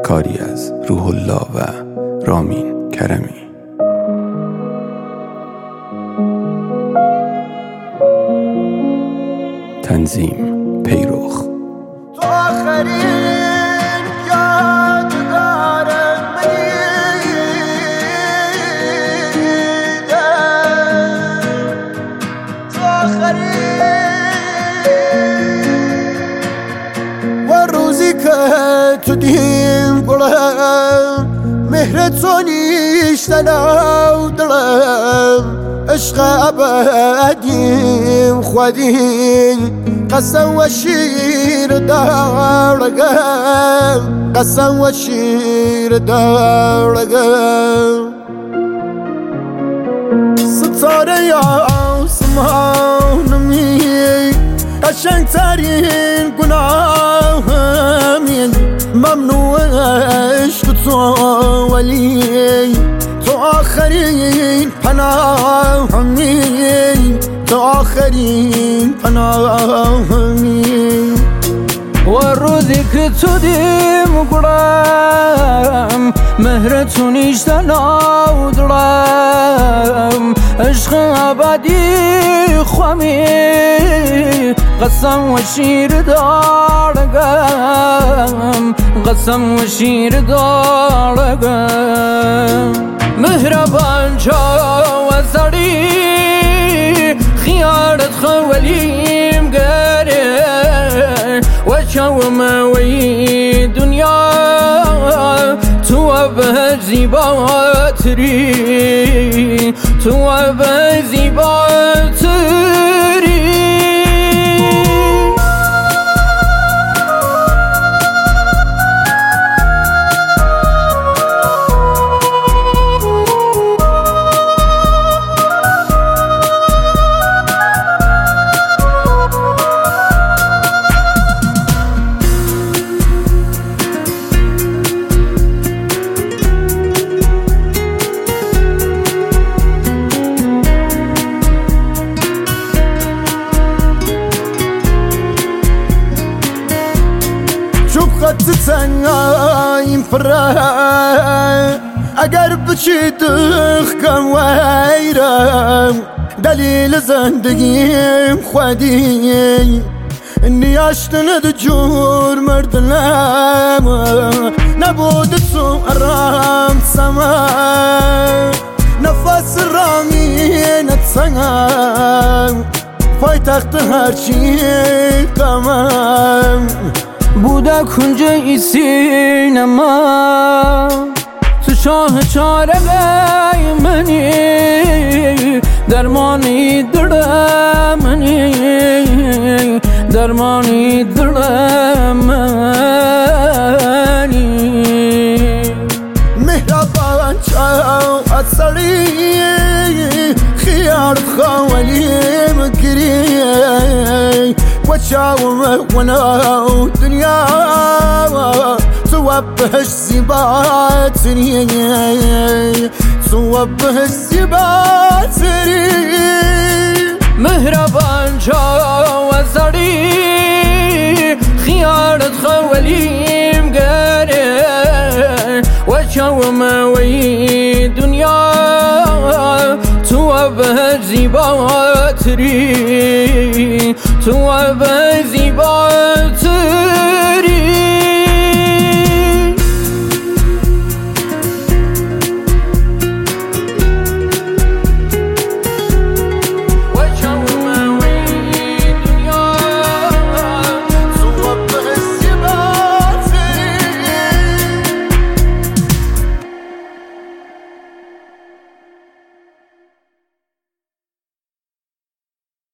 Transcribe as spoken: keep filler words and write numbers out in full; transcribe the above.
کاری از روح الله و رامین کرمی. تنظیم پیروخ. تو آخرین یادگار منی، تو آخرین و روزی که تو دیم گلم مهر تو نیشتن او دلم، عشق ابدیم خودیم قسم و شیر دارگم، قسم و شیر دارگم. ستاره یا آسمانمی قشنگ ترین گناهمی، ممنوع عشق تو ولی تو آخرین پناهمی، تو آخرین پناهمی. و روزی که تو دیم گرم مهر تو نیشتن او دلم، عشق ابدی خوامی قسم و شیر دارگم، قسم و شیر دارگم. مهربان چا و سری خیارت خولیم گره و چاوم وی دنیا تو به زیباتری، تو به زیباتری. خط تنهاییم پره اگر بچی دخکم ویرم، دلیل زندگیم خودی نیاشتند جور مردنم، نبود تو ارام سما نفس رامینت سنگم، پایتخت هرچی قمم بوده کنج ای سینما، تو شاه چاره منی درمانی دل منی، درمانی دل منی. مهربان چاو اصلی خیار خوالیم گری و چاو مهونا دنیا تو بهش زیباتری، تو بهش زیباتری. مهربان چاو اصلی خیارت خوالیم گره و چاو موی دنیا تو به زیباتری، تو به